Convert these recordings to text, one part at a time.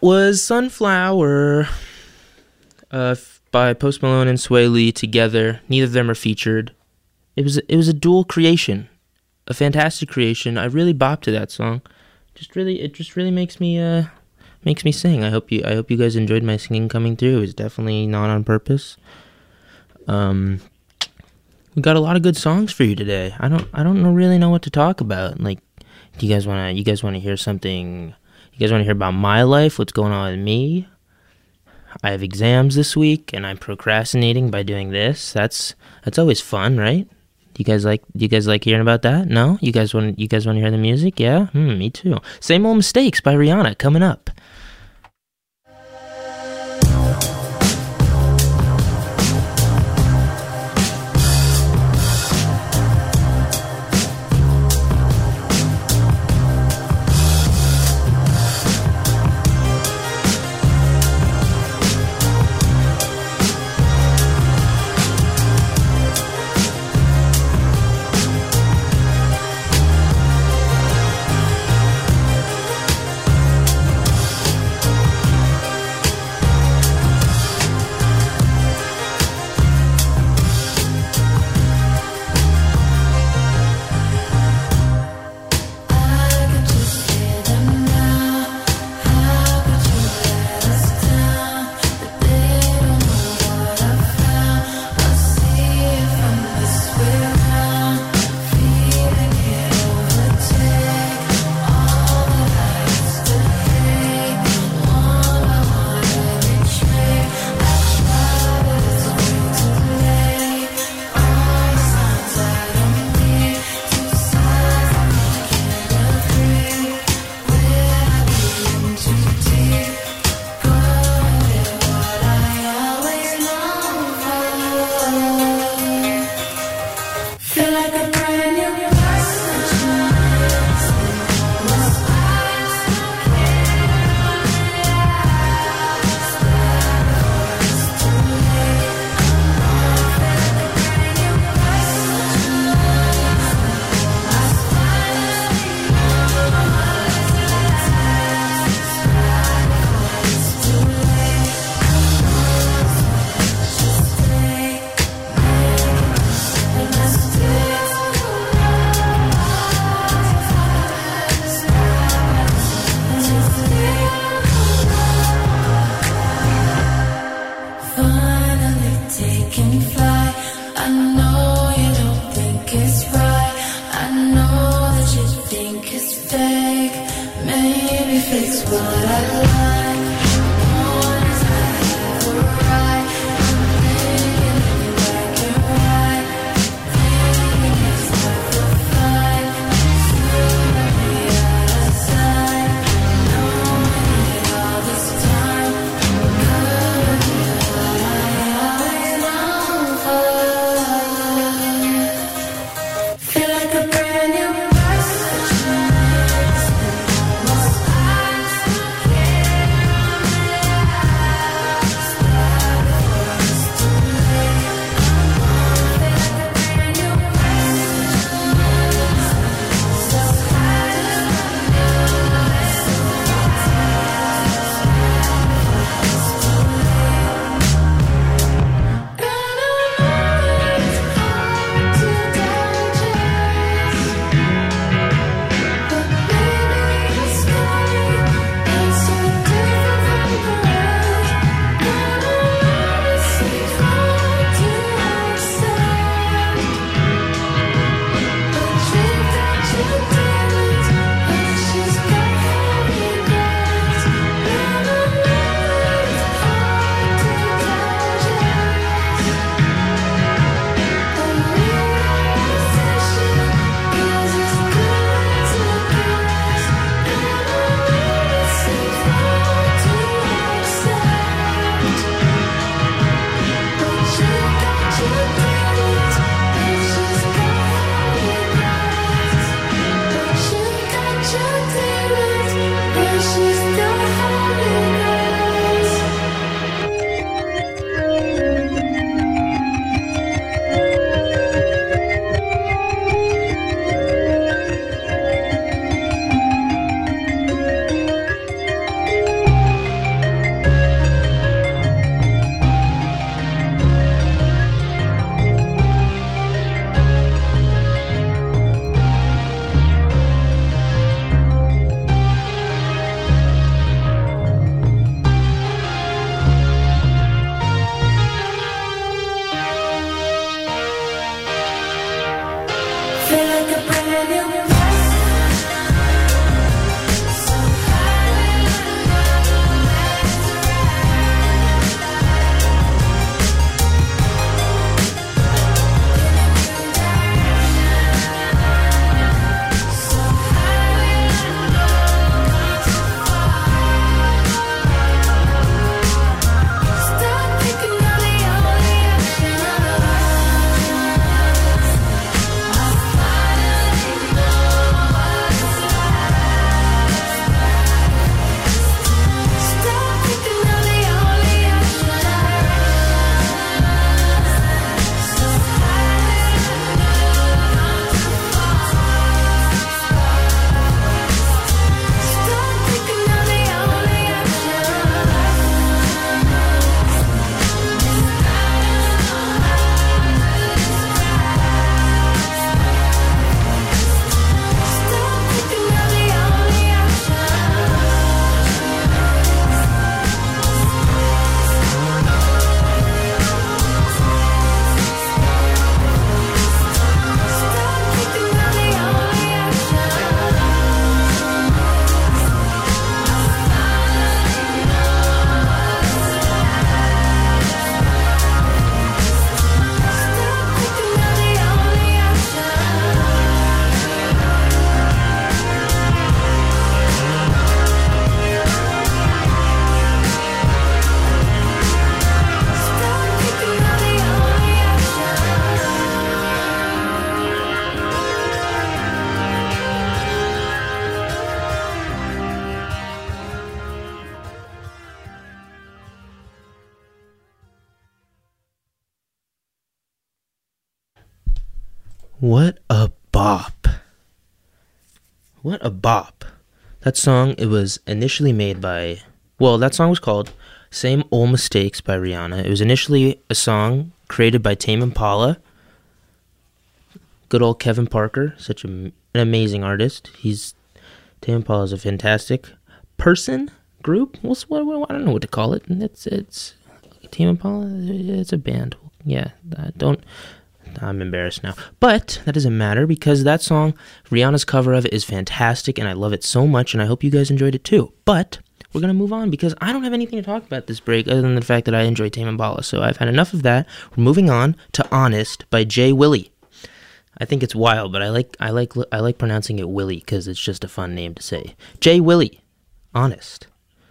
was Sunflower by Post Malone and Sway Lee together. Neither of them are featured. It was a dual creation, a fantastic creation. I really bopped to that song. It just really makes me sing. I hope you guys enjoyed my singing coming through. It was definitely not on purpose. We got a lot of good songs for you today. I don't really know what to talk about. Like, do you guys wanna hear something? You guys want to hear about my life? What's going on with me? I have exams this week, and I'm procrastinating by doing this. That's always fun, right? Do you guys like hearing about that? No? You guys want to hear the music? Yeah? Me too. Same Old Mistakes by Rihanna coming up. What a bop. What a bop. That song, it was initially made by, well, that song was called Same Old Mistakes by Rihanna. It was initially a song created by Tame Impala. Good old Kevin Parker, such an amazing artist. Tame Impala is a fantastic group. I don't know what to call it. It's Tame Impala. It's a band. Yeah, I'm embarrassed now. But that doesn't matter because that song, Rihanna's cover of it is fantastic and I love it so much and I hope you guys enjoyed it too. But we're going to move on because I don't have anything to talk about this break other than the fact that I enjoy Tame Impala. So I've had enough of that. We're moving on to Honest by Jay Willie. I think it's wild, but I like pronouncing it Willie because it's just a fun name to say. Jay Willie, Honest.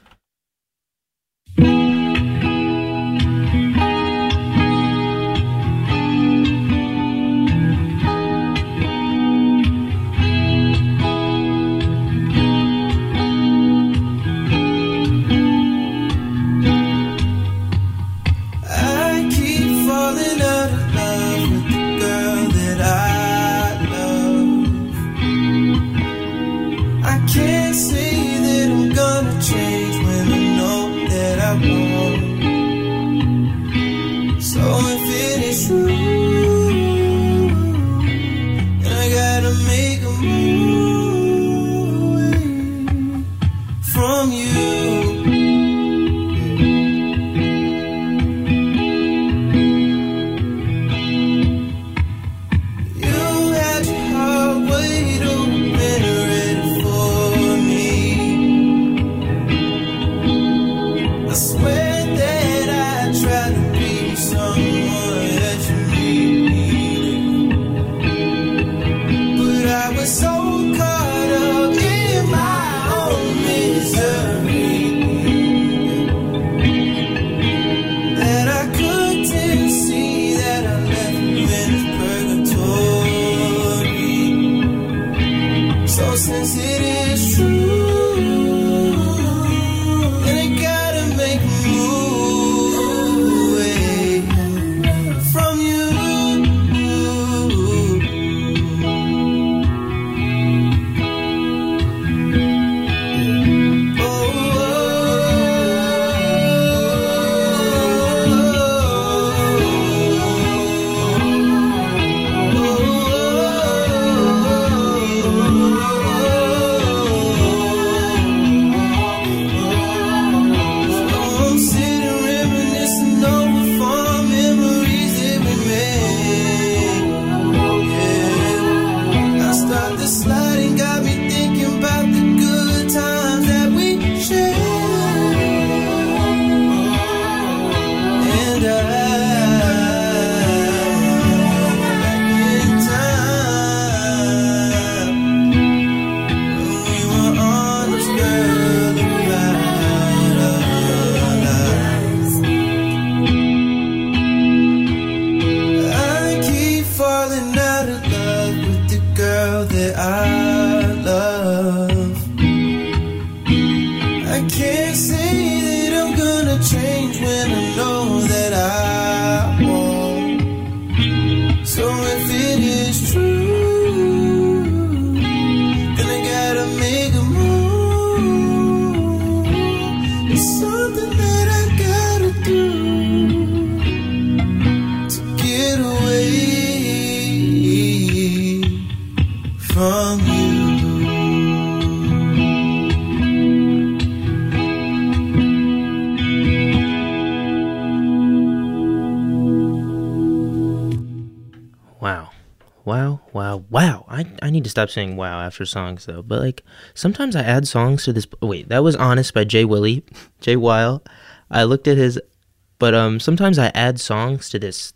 Wow. I need to stop saying wow after songs, though. But, like, sometimes I add songs to this. Wait, that was Honest by Jay Willie. Jay Weil. I looked at his. But sometimes I add songs to this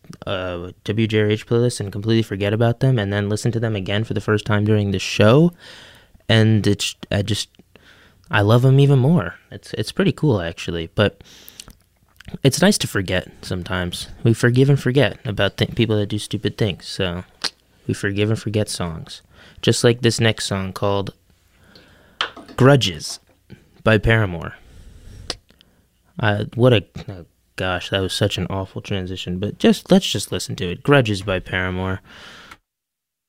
WJRH playlist and completely forget about them and then listen to them again for the first time during the show. And I love them even more. It's pretty cool, actually. But it's nice to forget sometimes. We forgive and forget about people that do stupid things. So we forgive and forget songs. Just like this next song called Grudges by Paramore. Gosh, that was such an awful transition. But let's just listen to it. Grudges by Paramore.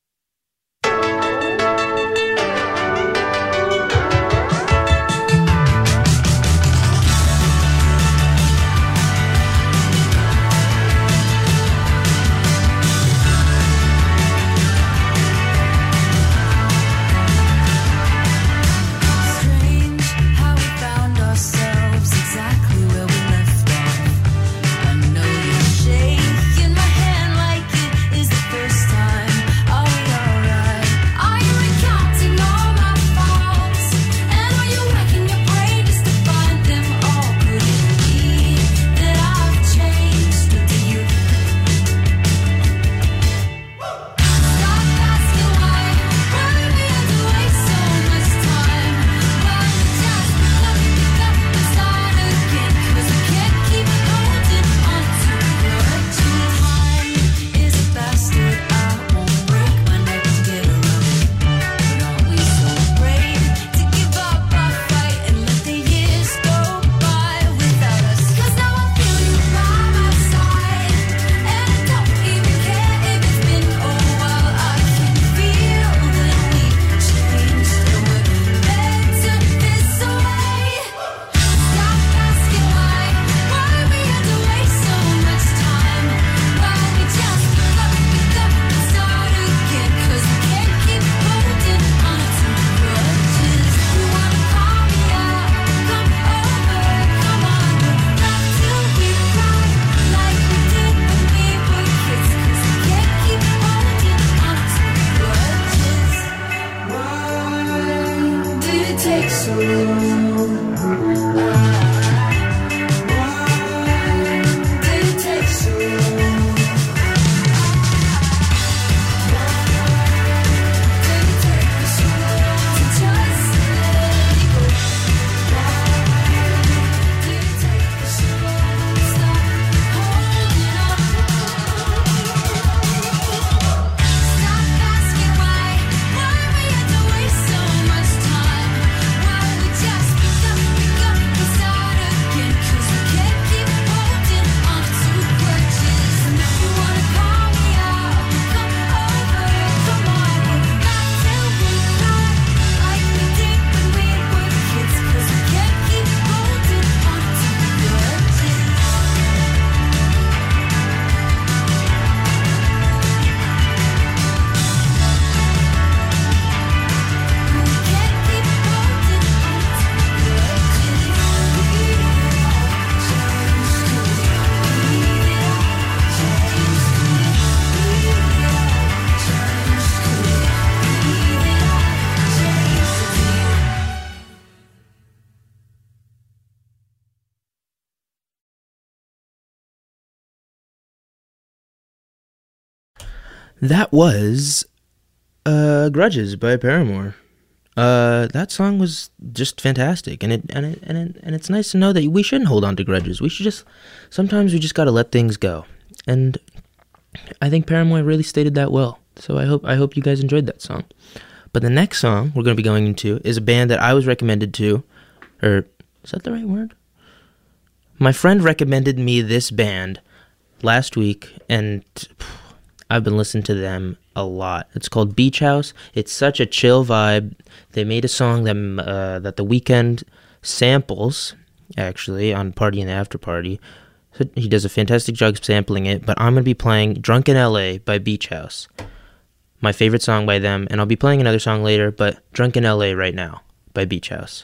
That was Grudges by Paramore. That song was just fantastic, and it's nice to know that we shouldn't hold on to grudges. We should just sometimes we just gotta let things go, and I think Paramore really stated that well. So I hope you guys enjoyed that song. But the next song we're gonna be going into is a band that I was recommended to, or is that the right word? My friend recommended me this band last week, and I've been listening to them a lot. It's called Beach House. It's such a chill vibe. They made a song that The Weeknd samples, actually, on Party and the After Party. So he does a fantastic job sampling it, but I'm going to be playing Drunk in LA by Beach House, my favorite song by them, and I'll be playing another song later, but Drunk in LA right now by Beach House.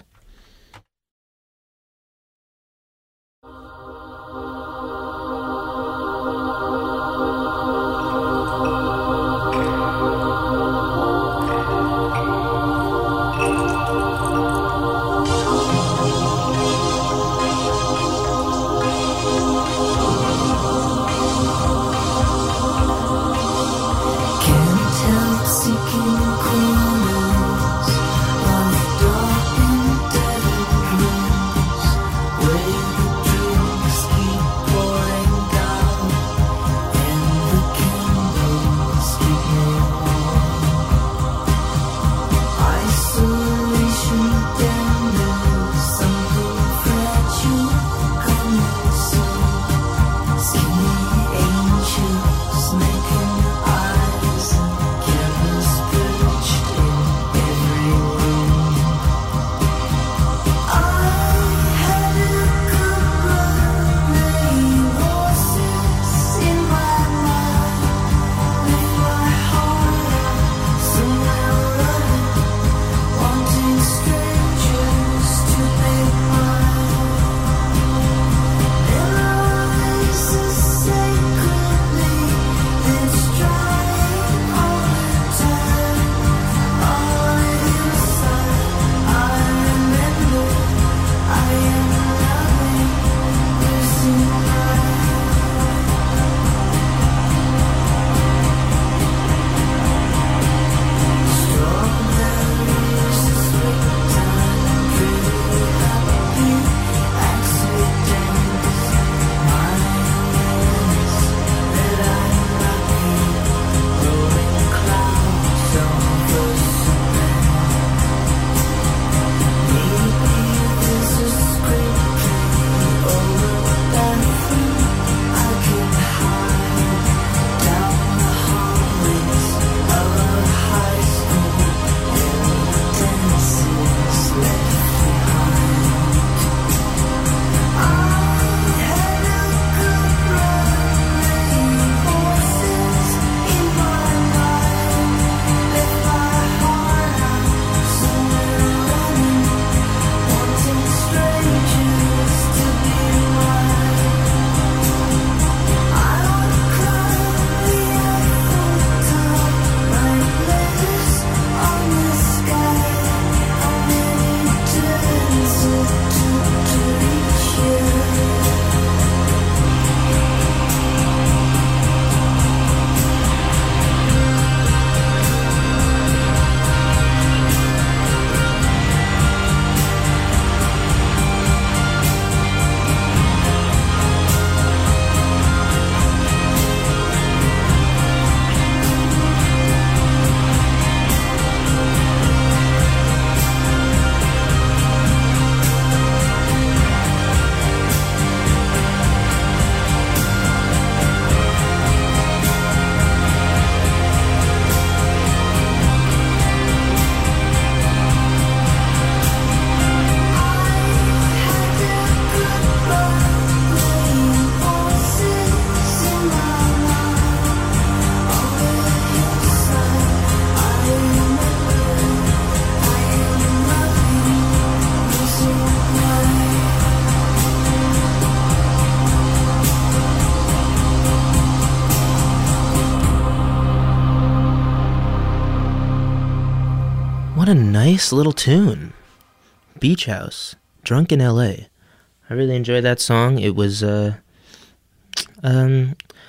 What a nice little tune. Beach House, Drunk in LA. I really enjoyed that song. It was, I'm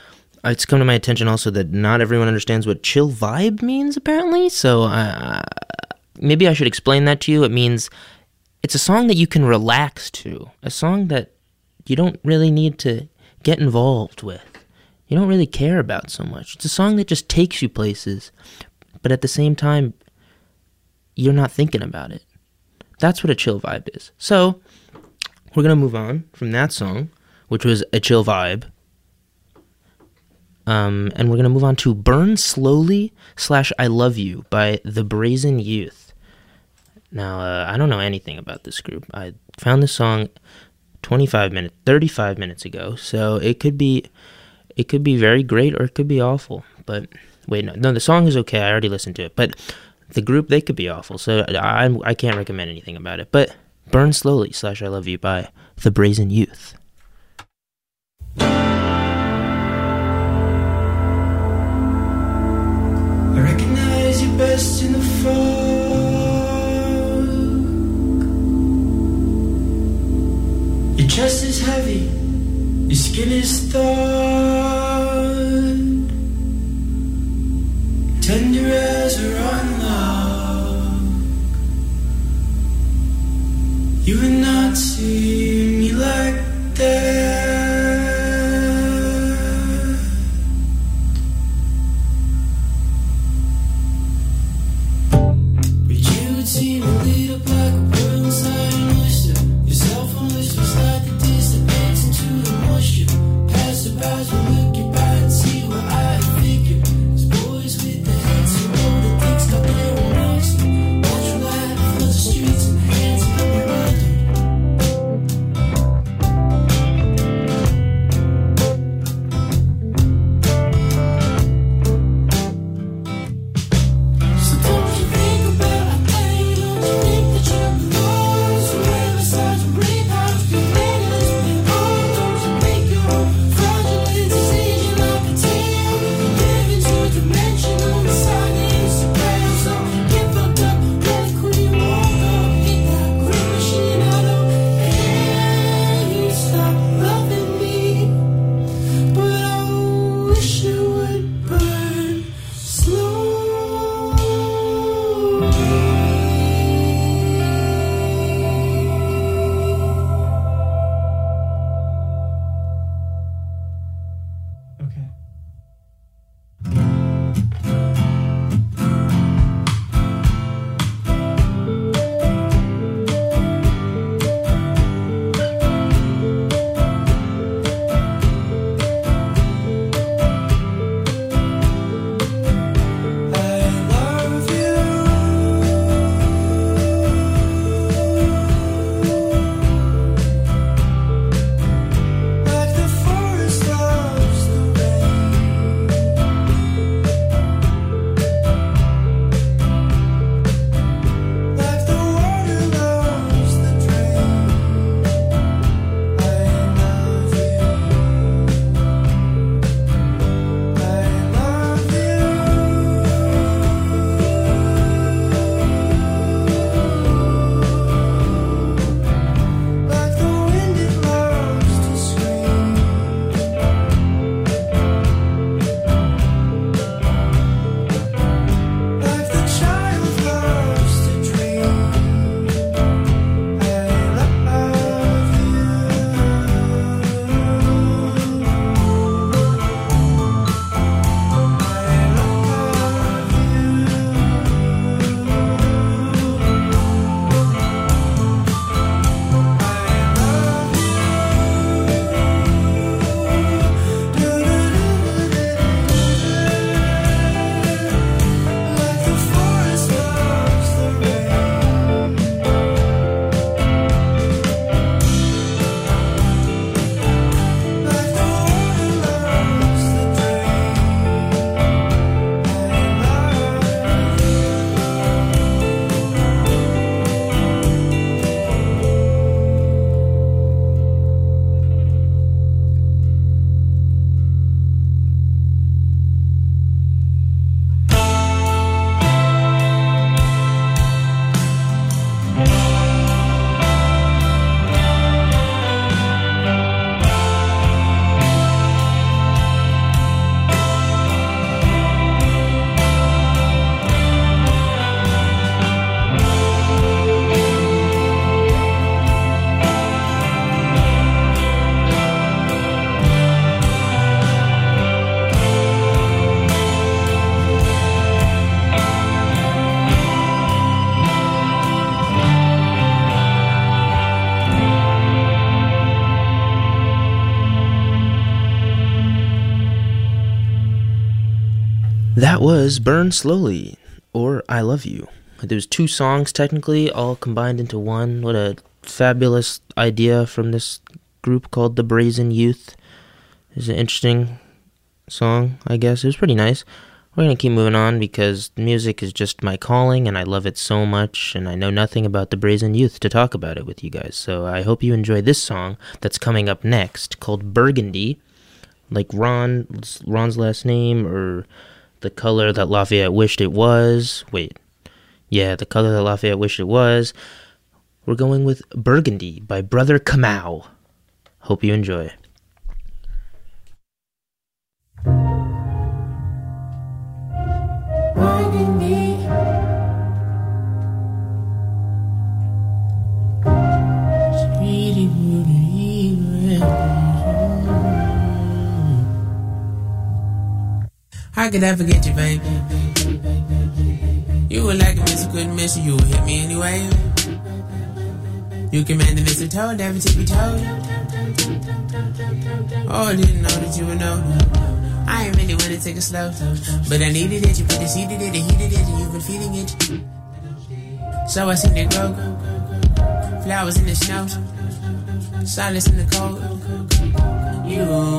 it's come to my attention also that not everyone understands what chill vibe means, apparently. So maybe I should explain that to you. It means it's a song that you can relax to, a song that you don't really need to get involved with. You don't really care about so much. It's a song that just takes you places, but at the same time, you're not thinking about it. That's what a chill vibe is. So we're going to move on from that song, which was a chill vibe. And we're going to move on to Burn Slowly / I Love You by The Brazen Youth. Now, I don't know anything about this group. I found this song 35 minutes ago, so it could be very great or it could be awful. But wait, no, the song is okay. I already listened to it. But the group, they could be awful, so I can't recommend anything about it. But Burn Slowly / I Love You by The Brazen Youth. I recognize you best in the fog. Your chest is heavy, your skin is thawed, tender as a rotten log. You would not see me like that. See me lead up like a bird inside an oyster. Your cell phone list was like the taste that bends into the moisture. Passerbys will look you by and see what I figure. There's boys with the heads who roll the dicks got their own marks. Natural light floods the streets and the hands of bewildered. That was Burn Slowly, or I Love You. There was two songs technically, all combined into one. What a fabulous idea from this group called the Brazen Youth. It's an interesting song, I guess. It was pretty nice. We're going to keep moving on because music is just my calling and I love it so much, and I know nothing about the Brazen Youth to talk about it with you guys. So I hope you enjoy this song that's coming up next called Burgundy, like Ron's last name, or the color that Lafayette wished it was. The color that Lafayette wished it was. We're going with Burgundy by Brother Kamau. Hope you enjoy. Burgundy. Sweetie, how could I forget you, baby? You were like a miss, I couldn't miss you. You would hit me anyway. You commanded mistletoe, never to be told. Oh, I didn't know that you would know. I ain't really wanna take it slow, but I needed it. You put the seed in it, and heated it, and you've been feeding it. So I seen it grow. Flowers in the snow, silence in the cold. You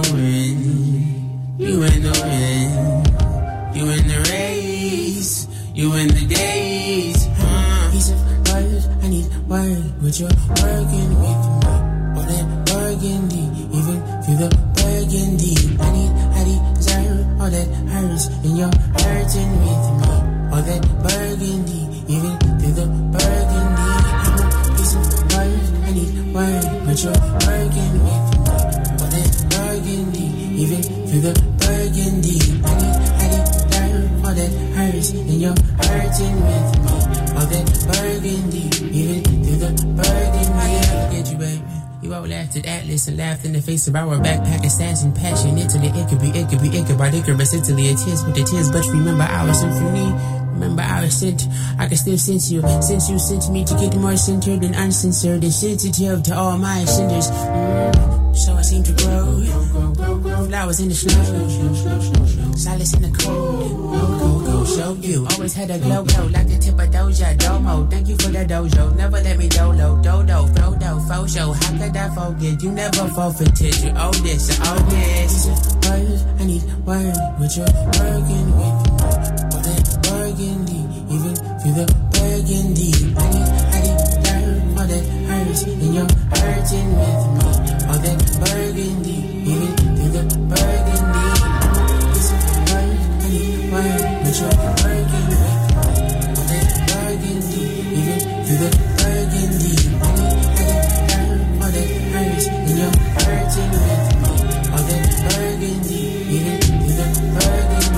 in the wind, you in the race, you in the days. Piece of words, I need words, but you're working with me. All that burgundy, even through the burgundy. I deserve all that hurts, and you're hurting with me. All that burgundy, even through the burgundy. I'm a piece of words, I need words, but you're working with me. All that burgundy, even through the burgundy. I deserve all that hurts, and you're hurting with me. All that burgundy, even through the burgundy. I can't forget you, baby. You all laughed at Atlas and laughed in the face of our backpack stands in passion. Italy, it could be Ichabod, Icarus, Italy, it is with the tears. But remember our symphony, remember our scent. I can still sense you, since you sent me to get more centered and uncensored and sensitive to all my cinders. So I seem to grow, flowers in the snow, silence in the cold. Show you, always had a glow like the tip of Doja Domo. Thank you for the dojo, never let me dolo, dodo, frodo, fo show. How could I forget? You never forfeited. You owe this, you owe this. Words, I need words, but you're working with me. All that burgundy, even through the burgundy. I need all that hurts, and you're hurting with me. All that burgundy, even through the burgundy. It's words, I need words, but you're working with me. All that burgundy, even through the burgundy. I need all that hurts, and you're hurting with me. All that burgundy, even through the burgundy.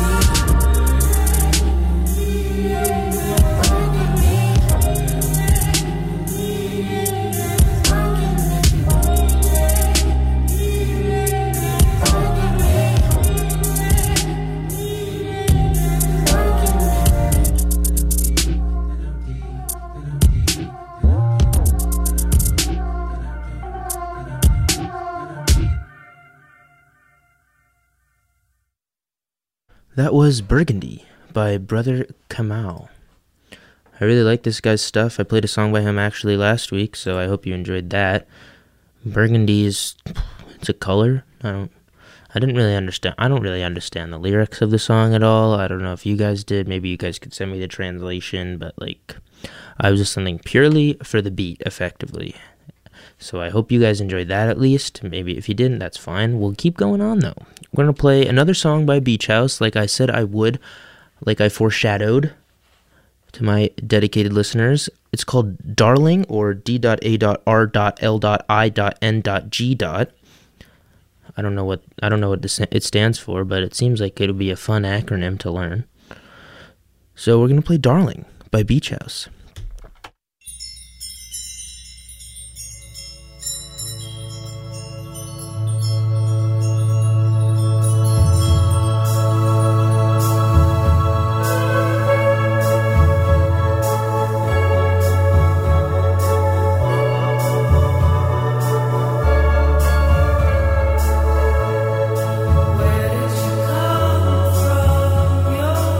That was Burgundy by Brother Kamau. I really like this guy's stuff. I played a song by him actually last week, so I hope you enjoyed that. Burgundy it's a color. I don't really understand the lyrics of the song at all. I don't know if you guys did. Maybe you guys could send me the translation, but I was just listening purely for the beat, effectively. So I hope you guys enjoyed that at least. Maybe if you didn't, that's fine. We'll keep going on though. We're going to play another song by Beach House, like I said I would, like I foreshadowed to my dedicated listeners. It's called Darling, or D.A.R.L.I.N.G. I don't know what it stands for, but it seems like it'll be a fun acronym to learn. So we're going to play Darling by Beach House. Where did you come from? Your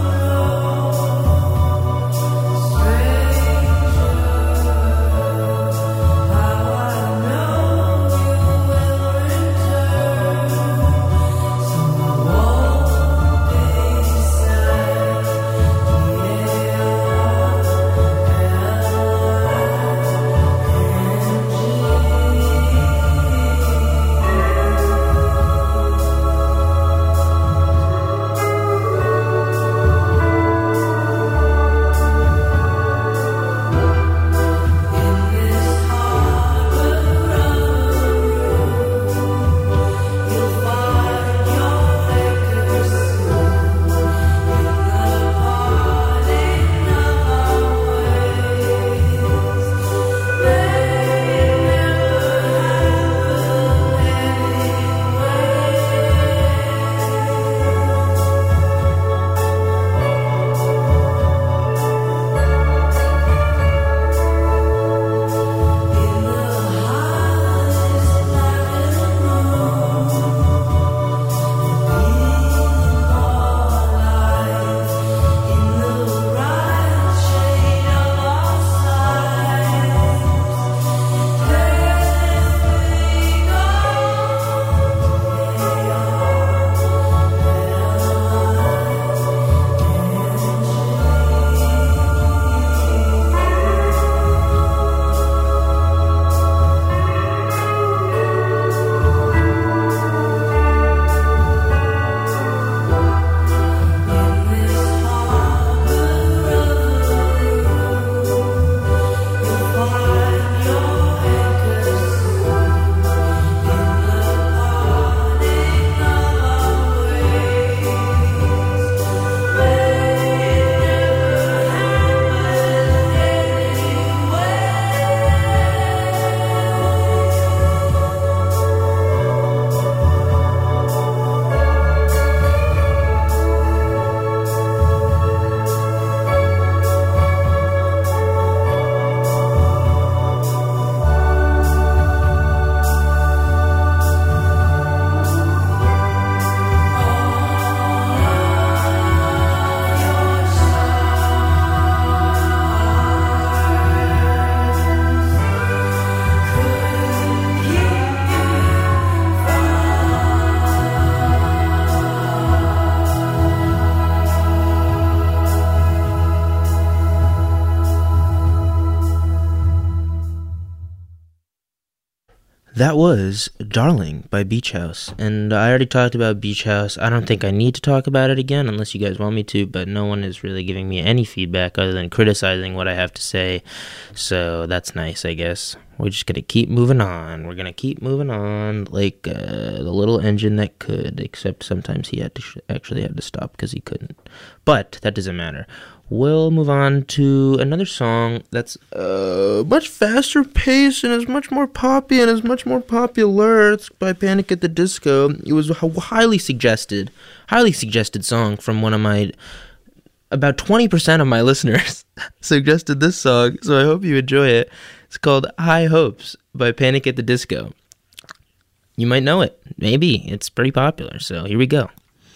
That was Darling by Beach House, and I already talked about Beach House. I don't think I need to talk about it again unless you guys want me to, but no one is really giving me any feedback other than criticizing what I have to say, so that's nice, I guess. We're just gonna keep moving on. We're gonna keep moving on like the little engine that could, except sometimes he had to actually had to stop because he couldn't. But that doesn't matter. We'll move on to another song that's much faster paced and is much more poppy and is much more popular. It's by Panic at the Disco. It was a highly suggested song from one of my, about 20% of my listeners suggested this song, so I hope you enjoy it. It's called High Hopes by Panic at the Disco. You might know it. Maybe. It's pretty popular, so here we go.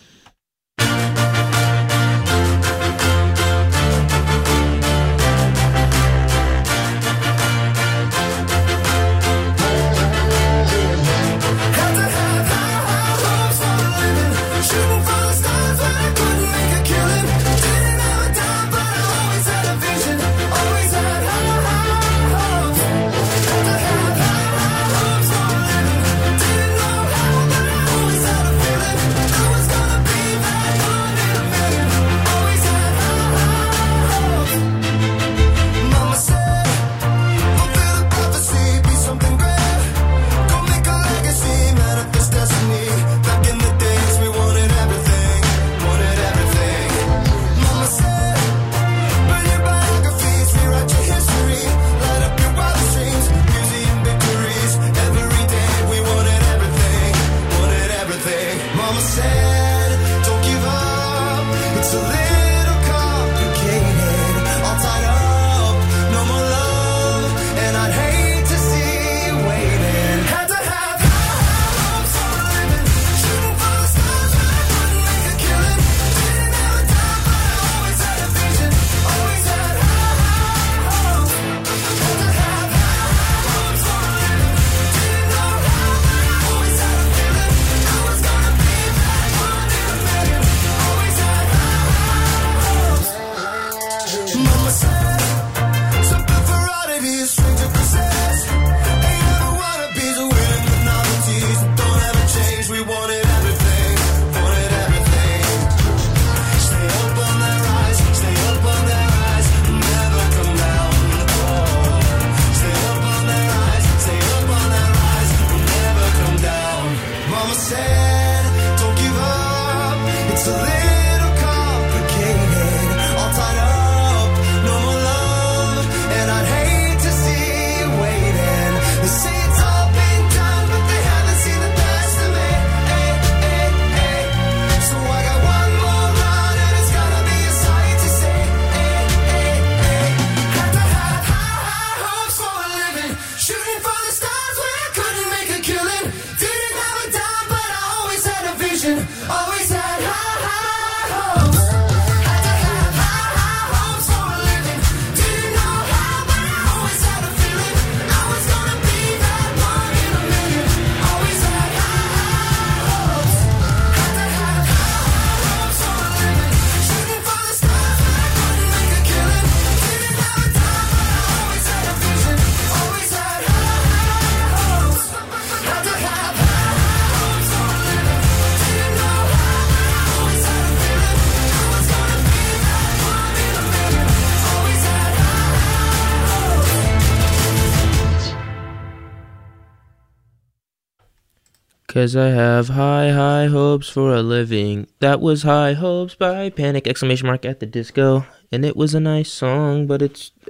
Cause I have high hopes for a living. That was High Hopes by Panic! At the Disco. And it was a nice song, but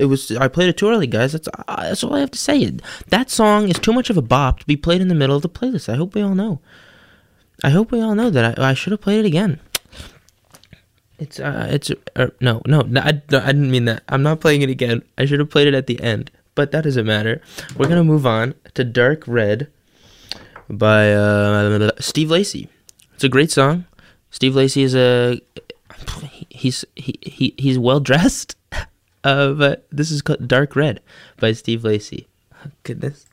I played it too early, guys. That's all I have to say. That song is too much of a bop to be played in the middle of the playlist. I hope we all know that I should have played it again. No, I didn't mean that. I'm not playing it again. I should have played it at the end, but that doesn't matter. We're gonna move on to Dark Red by Steve Lacy. It's a great song. Steve Lacy is he's well dressed, but this is called Dark Red by Steve Lacy. Oh, goodness.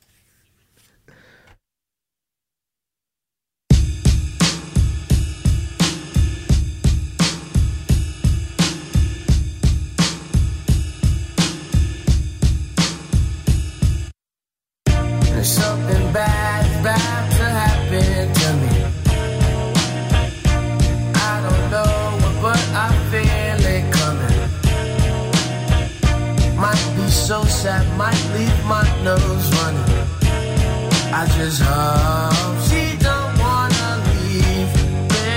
There's something bad that might leave my nose running. I just hope she don't wanna leave me.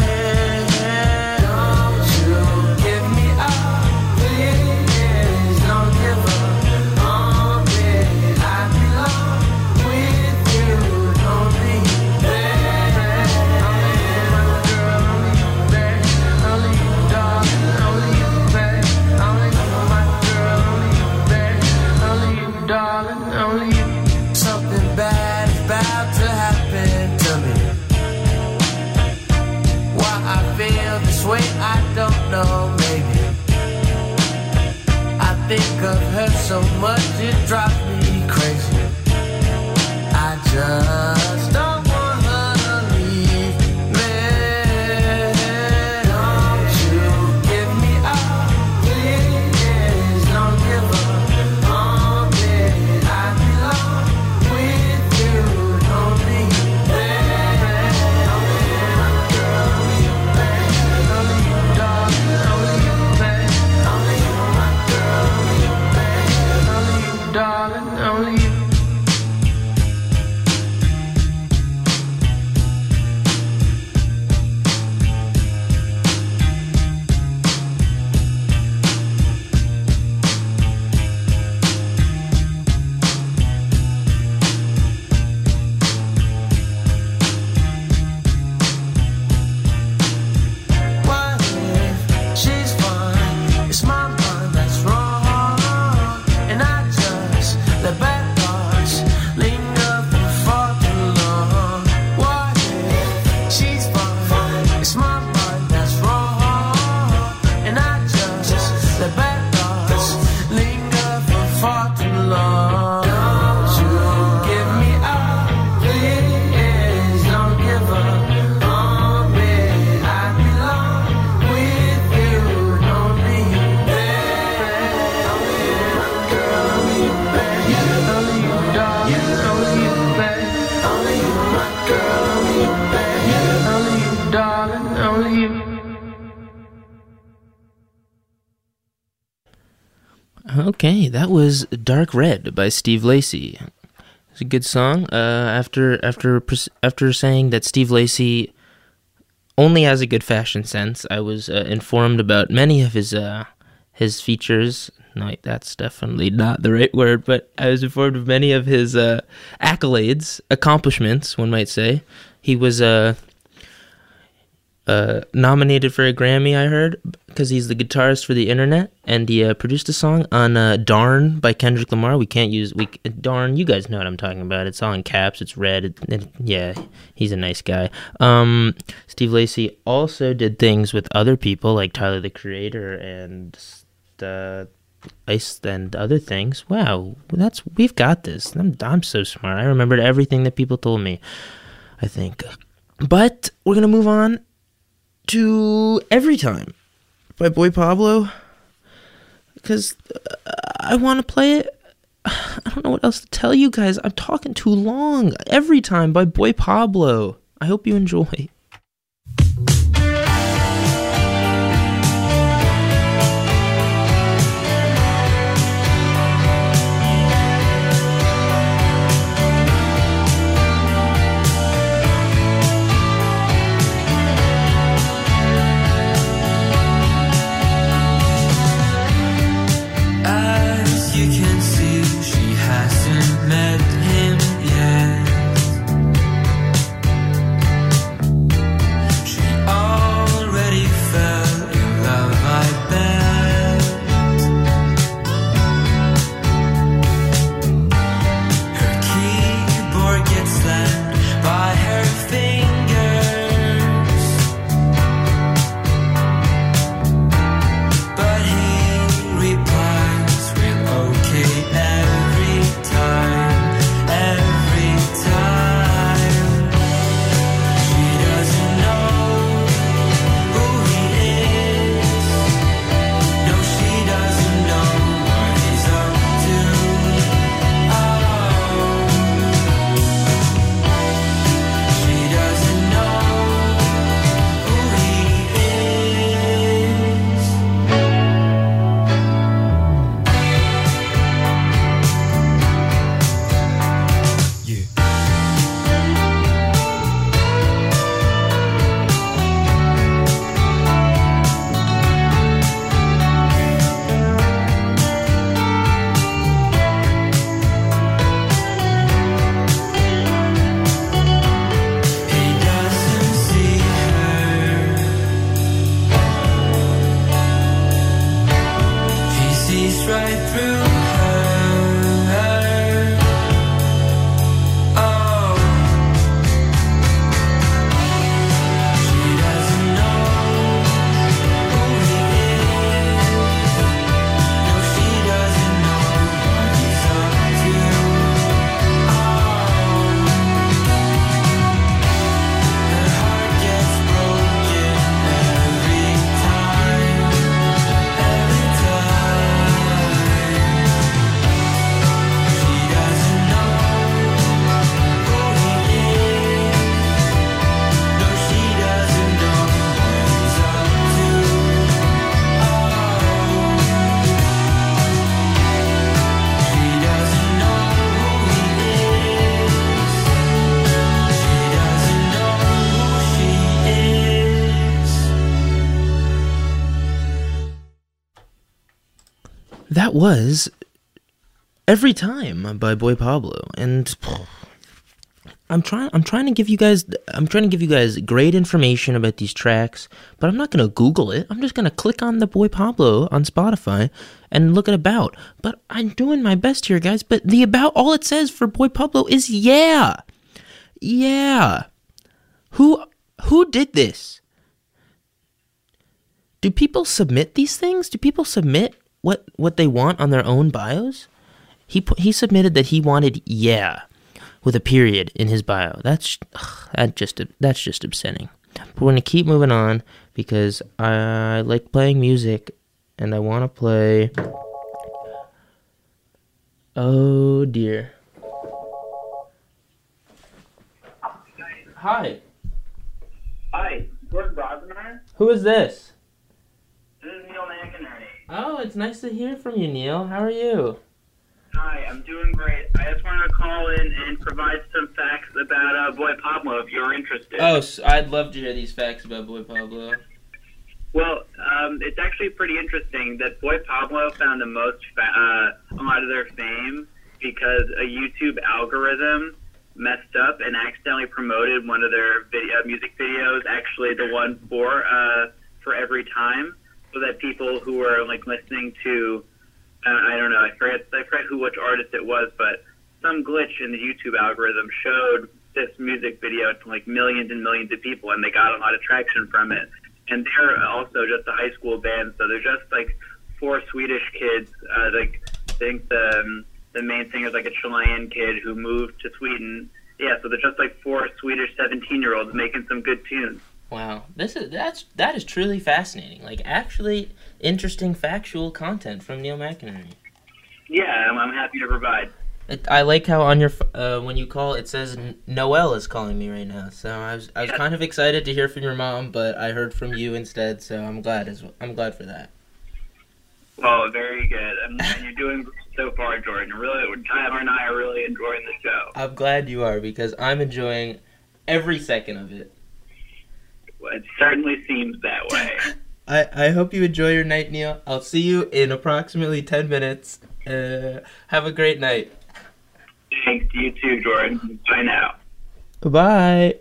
Don't you give me up, please. Don't give up on me. I belong with you. Don't leave me. Only you, babe. Only you, darling. Only you, babe. Only you, my girl. Only you, babe. Only you, darling. Only you. Something bad is about to happen to me. Why I feel this way, I don't know, maybe. I think of her so much, it drives me crazy. I just don't want her to leave me. Don't you give me up, please. Don't give up on me. I belong with you. Don't leave me. Only you, my girl. Only you, babe. Only you, darling. Only you, babe. Only you, my girl. Only you, babe. Only you, darling. Only you. What if she's fine? It's my mind that's wrong, and I just let bad thoughts linger for far too long. What if she's fine? It's my mind that's wrong, and I just let bad thoughts linger for far too long. Don't you give me up, please. Don't give up on me. I belong with you. Don't leave me. Only you, my girl. Only you, babe. Only you, darling. Only you, babe. Only you, my girl. Only you, babe. Only you, darling. Only you. Okay, that was Dark Red by Steve Lacy. It's a good song. After saying that Steve Lacy only has a good fashion sense, I was informed about many of his features. No, that's definitely not the right word, but I was informed of many of his accolades, accomplishments, one might say. He was nominated for a Grammy, I heard, because he's the guitarist for The Internet, and he produced a song on Darn by Kendrick Lamar. Darn, you guys know what I'm talking about. It's all in caps, it's red, yeah, he's a nice guy. Steve Lacy also did things with other people, like Tyler, the Creator, and Ice and other things. Wow, we've got this. I'm so smart. I remembered everything that people told me, I think. But we're going to move on to Every Time by Boy Pablo, because I want to play it. I don't know what else to tell you guys. I'm talking too long. Every Time by Boy Pablo. I hope you enjoy. As you can see, she hasn't met him yet. that was Every Time by Boy Pablo, and I'm trying to give you guys great information about these tracks, but I'm not gonna Google it. I'm just gonna click on the Boy Pablo on Spotify and look at About. But I'm doing my best here, guys. But the About, all it says for Boy Pablo is yeah. Who did this? Do people submit these things? Do people submit what they want on their own bios? He submitted that he wanted yeah with a period in his bio. That's just upsetting. But we're gonna keep moving on because I like playing music and I want to play. Oh dear. Hi. Hi, Gordon Brosmeyer. Who is this? This is Neil McInerney. Oh, it's nice to hear from you, Neil. How are you? Hi, I'm doing great. I just wanted to call in and provide some facts about Boy Pablo if you're interested. Oh, I'd love to hear these facts about Boy Pablo. Well, it's actually pretty interesting that Boy Pablo found the most a lot of their fame because a YouTube algorithm messed up and accidentally promoted one of their music videos, actually the one for Every Time, so that people who were like listening to I don't know, I forget which artist it was, but some glitch in the YouTube algorithm showed this music video to like millions and millions of people, and they got a lot of traction from it. And they're also just a high school band, so they're just like four Swedish kids. Like I think the main singer is like a Chilean kid who moved to Sweden. Yeah, so they're just like four Swedish 17-year-olds making some good tunes. Wow, that is truly fascinating. Like, actually interesting factual content from Neil McInerney. Yeah, I'm happy to provide. I like how on your when you call it says Noelle is calling me right now. So I was kind of excited to hear from your mom, but I heard from you instead. So I'm glad for that. Oh, very good. And you're doing so far, Jordan. Really, Tyler and I are really enjoying the show. I'm glad you are because I'm enjoying every second of it. Well, it certainly seems that way. I hope you enjoy your night, Neil. I'll see you in approximately 10 minutes. Have a great night. Thanks. You too, Jordan. Bye now. Bye.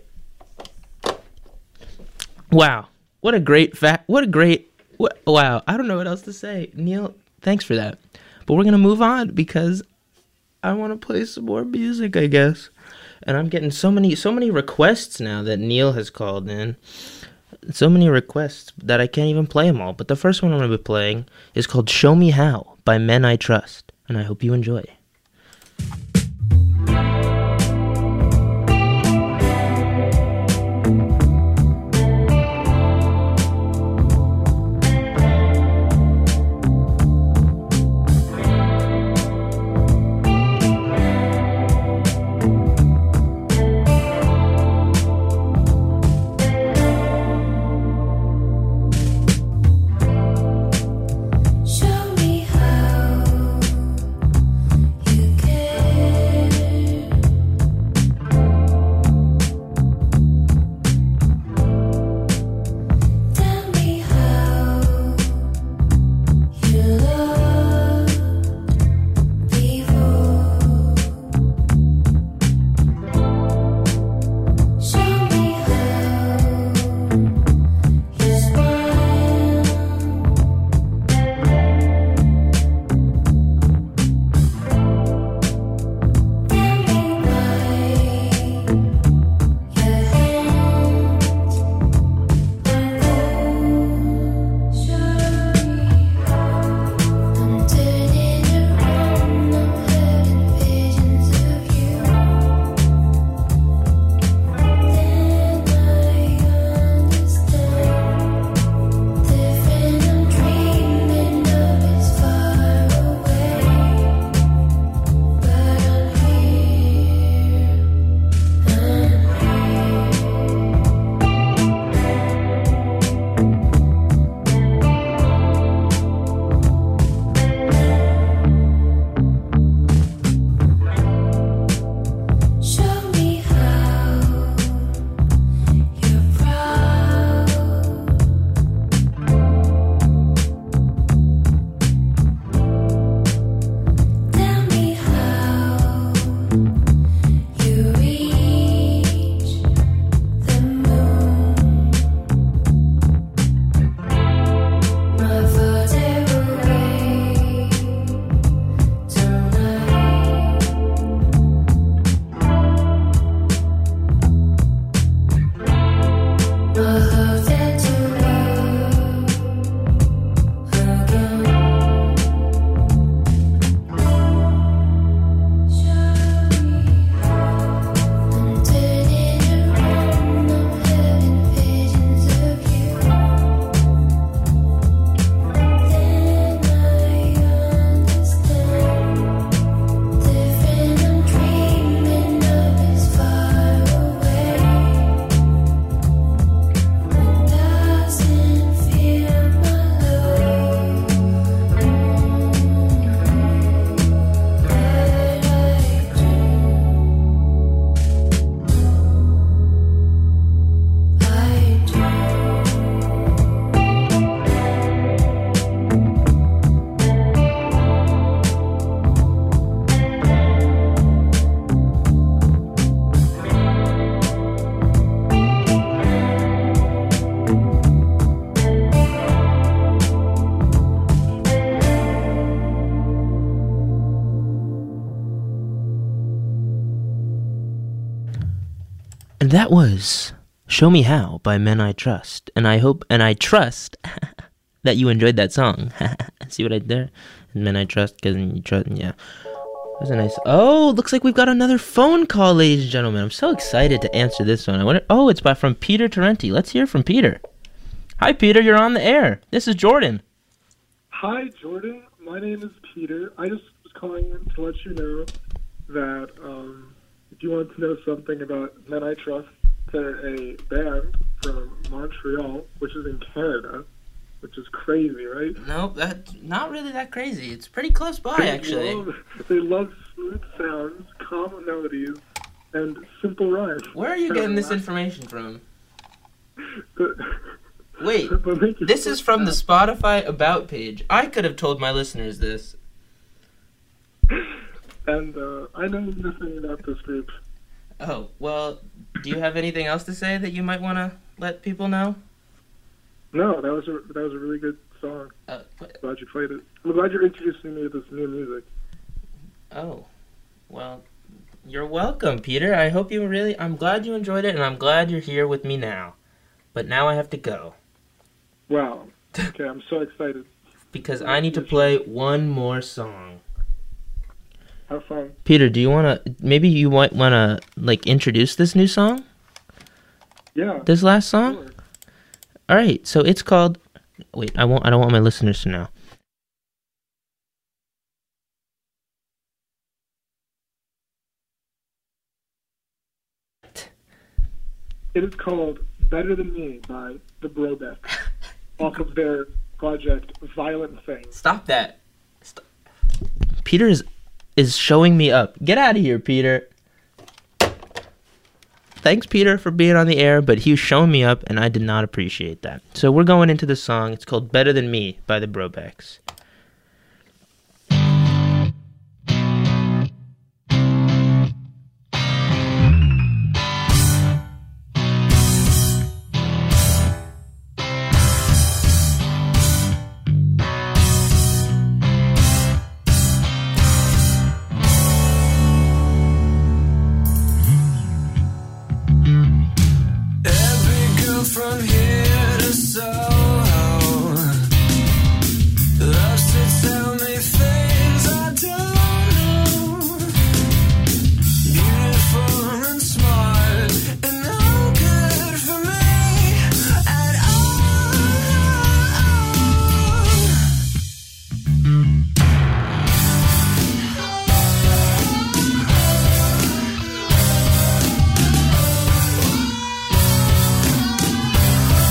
Wow. What a great wow. I don't know what else to say. Neil, thanks for that. But we're going to move on because I want to play some more music, I guess. And I'm getting so many requests now that Neil has called in. So many requests that I can't even play them all. But the first one I'm going to be playing is called Show Me How by Men I Trust. And I hope you enjoy. Show me how And that was Show Me How by Men I Trust. And I trust that you enjoyed that song. See what I did there? Men I Trust, because you trust, yeah. That's a nice. Oh, looks like we've got another phone call, ladies and gentlemen. I'm so excited to answer this one. It's from Peter Tarenti. Let's hear from Peter. Hi, Peter. You're on the air. This is Jordan. Hi, Jordan. My name is Peter. I just was calling in to let you know that if you want to know something about Men I Trust, they're a band from Montreal, which is in Canada, which is crazy, right? Nope, that's not really that crazy. It's pretty close by, actually. They love smooth sounds, calm melodies, and simple rhymes. Where are you getting this information from? Wait, this is from the Spotify About page. I could have told my listeners this. And I know nothing about this group. Oh, well, do you have anything else to say that you might want to let people know? No, that was a really good song. Glad you played it. I'm glad you're introducing me to this new music. Oh, well, you're welcome, Peter. I'm glad you enjoyed it, and I'm glad you're here with me now. But now I have to go. Wow. Okay, I'm so excited. Because I need to play one more song. Have fun. Peter, do you want to, maybe you might want to, introduce this new song? Yeah. This last song? Sure. All right, so it's called. Wait, I don't want my listeners to know. It is called "Better Than Me" by the Brobeck, off of their project Violent Thing. Stop that! Peter is showing me up. Get out of here, Peter. Thanks, Peter, for being on the air, but he was showing me up, and I did not appreciate that. So we're going into the song. It's called Better Than Me by the Brobecks. From here to Soho, loves to tell me things I don't know. Beautiful and smart, and no good for me at all.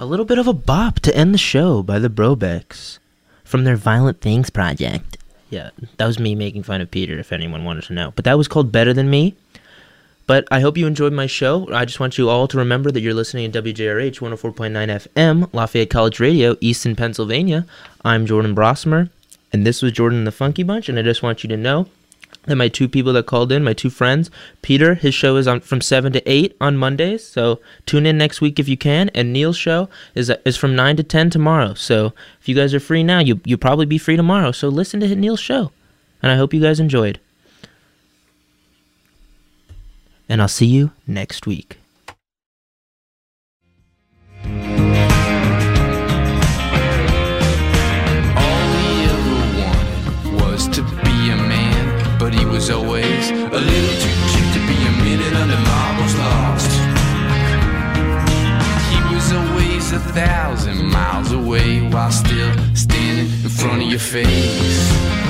little bit of a bop to end the show by the Brobecks from their Violent Things project. Yeah, that was me making fun of Peter, if anyone wanted to know. But that was called Better Than Me. But I hope you enjoyed my show. I just want you all to remember that you're listening to WJRH 104.9 FM, Lafayette College Radio, Easton, Pennsylvania. I'm Jordan Brosmer, and this was Jordan and the Funky Bunch, and I just want you to know that my two people that called in, my two friends, Peter, his show is on from 7 to 8 on Mondays, so tune in next week if you can, and Neil's show is from 9 to 10 tomorrow, so if you guys are free now, you'll probably be free tomorrow, so listen to Neil's show, and I hope you guys enjoyed. And I'll see you next week. But he was always a little too cheap to be a minute under marbles lost. He was always 1,000 miles away while still standing in front of your face.